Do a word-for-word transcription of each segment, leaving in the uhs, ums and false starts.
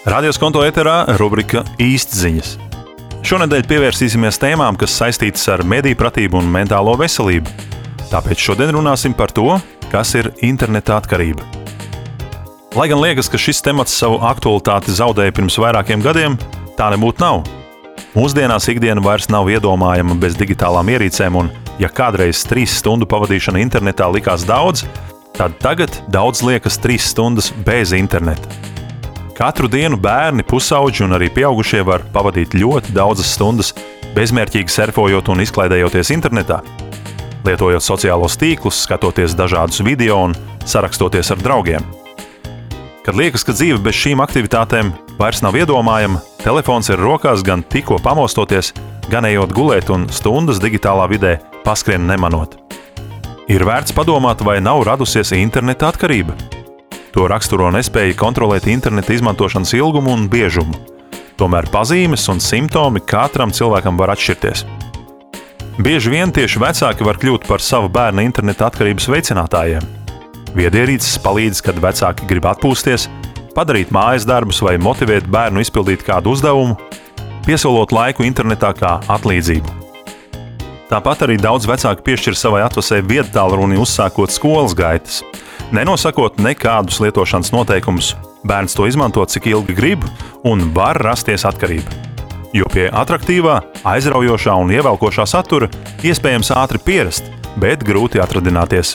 Radio Skonto eterā rubrika Īstziņas. Šonedēļ pievērsīsimies tēmām, kas saistītas ar mediju pratību un mentālo veselību. Tāpēc šodien runāsim par to, kas ir interneta atkarība. Lai gan liekas, ka šis temats savu aktualitāti zaudēja pirms vairākiem gadiem, tā nebūtu nav. Mūsdienās ikdiena vairs nav iedomājama bez digitālām ierīcēm, un ja kādreiz trīs stundu pavadīšana internetā likās daudz, tad tagad daudz liekas trīs stundas bez interneta. Katru dienu bērni, pusauģi un arī pieaugušie var pavadīt ļoti daudzas stundas bezmērķīgi surfojot un izklaidējoties internetā, lietojot sociālos tīklus, skatoties dažādus video un sarakstoties ar draugiem. Kad liekas, ka dzīve bez šīm aktivitātēm vairs nav iedomājama, telefons ir rokās gan tikko pamostoties, gan ejot gulēt un stundas digitālā vidē paskrien nemanot. Ir vērts padomāt, vai nav radusies interneta atkarība. To raksturo nespēja kontrolēt interneta izmantošanas ilgumu un biežumu. Tomēr pazīmes un simptomi katram cilvēkam var atšķirties. Bieži vien tieši vecāki var kļūt par savu bērna interneta atkarības veicinātājiem. Viedierīces palīdz, kad vecāki grib atpūsties, padarīt mājas darbus vai motivēt bērnu izpildīt kādu uzdevumu, piesolot laiku internetā kā atlīdzību. Tāpat arī daudz vecāki piešķir savai atvasē viedtālruni uzsākot skolas gaitas. Nenosakot nekādus lietošanas noteikumus, bērns to izmanto cik ilgi grib un var rasties atkarība. Jo pie atraktīvā, aizraujošā un ievelkošā satura iespējams ātri pierast, bet grūti atradināties.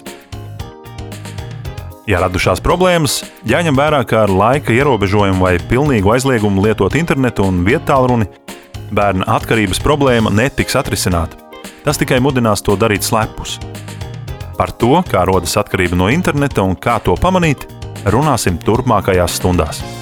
Ja radušās problēmas, jāņem vērā, ka ar laika ierobežojumu vai pilnīgu aizliegumu lietot internetu un viedtālruni, bērna atkarības problēma netiks atrisināta. Tas tikai mudinās to darīt slepus. Par to, kā rodas atkarība no interneta un kā to pamanīt, runāsim turpmākajās stundās.